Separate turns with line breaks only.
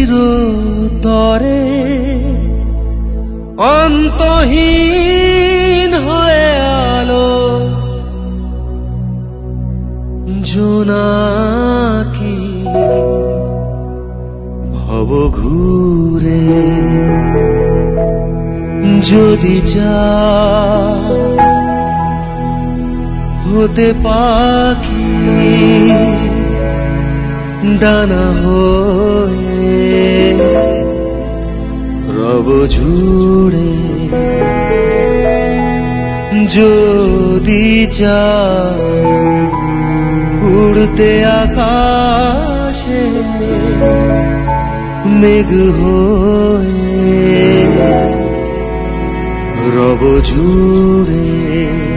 চিরতরে অন্তহীন হয়ে আলো জোনাকি ভব ঘুরে যদি যা হতে পাখি ডানা হয়ে রব জুড়ে যদি যা উড়তে আকাশে মেঘ হয়ে রব জুড়ে